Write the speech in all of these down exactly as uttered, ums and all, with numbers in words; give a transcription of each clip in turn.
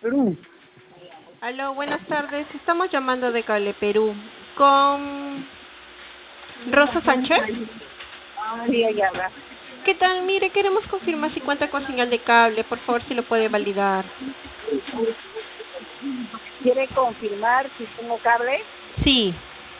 Perú. Aló, buenas tardes. Estamos llamando de Cable Perú. ¿Con Rosa Sánchez? Ah, sí, ella habla. ¿Qué tal? Mire, queremos confirmar si cuenta con señal de cable. Por favor, si lo puede validar. ¿Quiere confirmar si tengo cable? Sí.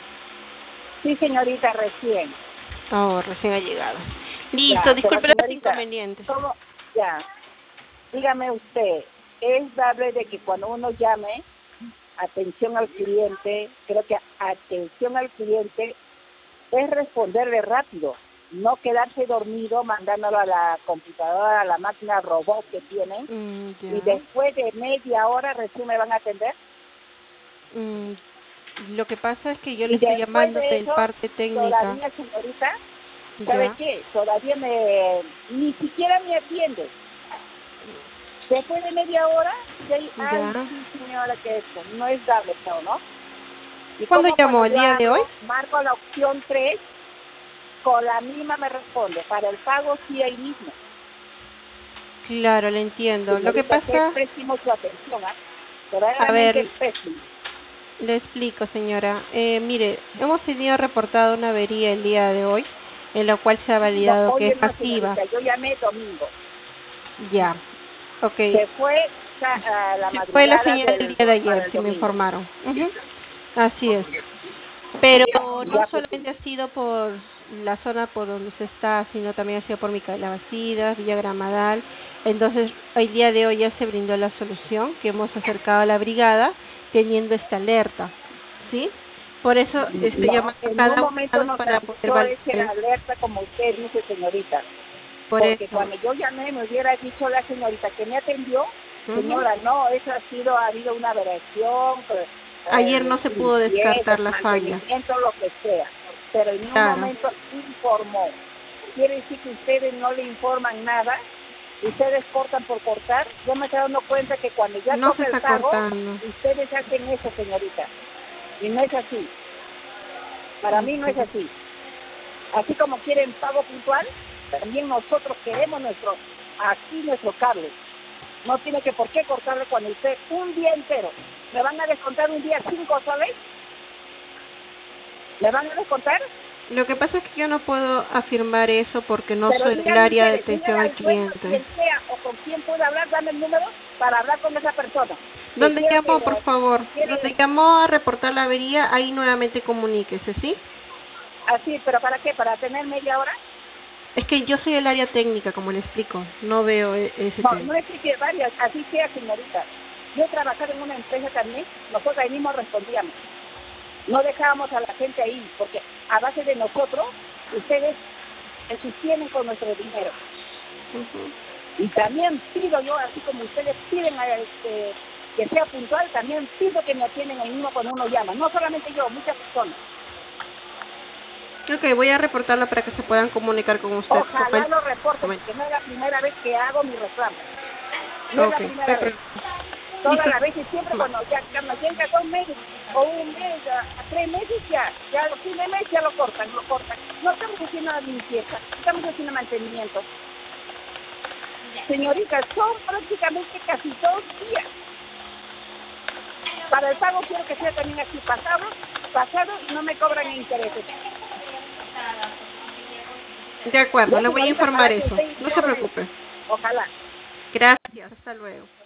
Sí, señorita, recién. Oh, recién ha llegado. Listo, Ya, pero disculpe los señorita, inconvenientes. ¿cómo? Ya, dígame usted, ¿es dable de que cuando uno llame, atención al cliente, creo que atención al cliente es responderle rápido, no quedarse dormido mandándolo a la computadora, a la máquina robot que tienen, Mm, y ya. después de media hora recién me van a atender? Mm, lo que pasa es que yo le Y estoy después llamando de del eso, parte técnica. todavía, señorita, ¿sabe Ya. qué? Todavía me, ni siquiera me atiende. Después de media hora, ya, hay- ay, Ya. sí, señora, que esto no es dable, ¿no? ¿no? Y ¿Cuándo como llamó? cuando ¿El yo día de hoy? hablo, marco la opción tres, con la misma me responde. Para el pago, sí, ahí mismo. Claro, le entiendo. Lo que Señorita, que es pasa, pésimo su atención, ¿ah? a Verdaderamente es ver, pésimo. le explico, señora. Eh, mire, hemos tenido reportado una avería el día de hoy, en la cual se ha No, validado que oye, es no, pasiva. señorita, yo llamé domingo. Ya, ok. Se fue a, a la Se fue la madrugada señal del del día de para ayer, el que me domingo. informaron. Ujú. Así es. Pero no Ya, pues, solamente ha sido por la zona por donde se está, sino también ha sido por Micaela Villa Gramadal. Entonces, el día de hoy ya se brindó la solución, que hemos acercado a la brigada teniendo esta alerta, ¿sí? Por eso estoy no, llamando a en un cada momento abogado nos para poder avisó validar ese esto. alerta, como usted dice, señorita. Por Porque eso. cuando yo llamé me hubiera dicho la señorita que me atendió, Ujú. señora, no, eso ha sido, ha habido una variación, pues, Ayer eh, no se pudo limpieza, descartar la falla. mantenimiento, lo que sea. Pero en un Claro. momento informó. Quiere decir que ustedes no le informan nada, ustedes cortan por cortar. Yo me estoy dando cuenta que cuando ya No se toca el está pago, cortando. ustedes hacen eso, señorita. Y no es así. Para mí no es Ok. así. Así como quieren pago puntual, también nosotros queremos nuestro, aquí nuestro cable. No tiene que por qué cortarle cuando usted un día entero. ¿Me van a descontar un día cinco soles? ¿Me van a descontar? Lo que pasa es que yo no puedo afirmar eso porque no Pero soy del díganme área de ustedes, atención díganle al al dueño cliente. quien sea o con quién puede hablar, dame el número para hablar con esa persona. Que ¿Dónde quiero que llamó, por le, favor? quiero, ¿Dónde llamó a reportar la avería? Ahí nuevamente comuníquese, ¿sí? así, pero ¿para qué? ¿Para tener media hora? Es que yo soy el área técnica, como le explico. No veo e- ese No, tema. no es que varias, así sea, señorita. Yo he trabajado en una empresa también, nosotros ahí mismo respondíamos. No dejábamos a la gente ahí, porque a base de nosotros, ustedes se sostienen con nuestro dinero. Ujú. Y también pido yo, así como ustedes piden a este, que sea puntual, también pido que me atiendan ahí mismo cuando uno llama. No solamente yo, muchas personas. Ok, voy a reportarlo para que se puedan comunicar con usted. Como Ojalá el... lo reporten, Bueno, porque no es la primera vez que hago mi reclamo. No es ok, la no hay primera vez. problema. Todas Listo. las veces, siempre cuando ya cuando llega dos meses o un mes, a, a tres meses ya, ya a fin de mes ya lo cortan, lo cortan. No estamos haciendo la limpieza, estamos haciendo mantenimiento. Señorita, son prácticamente casi dos días. Para el pago quiero que sea también así, pasado, pasado y no me cobran intereses. De acuerdo, Ya, le voy a señorita, informar para que eso. usted No se informe, preocupe. ojalá. Gracias. Hasta luego.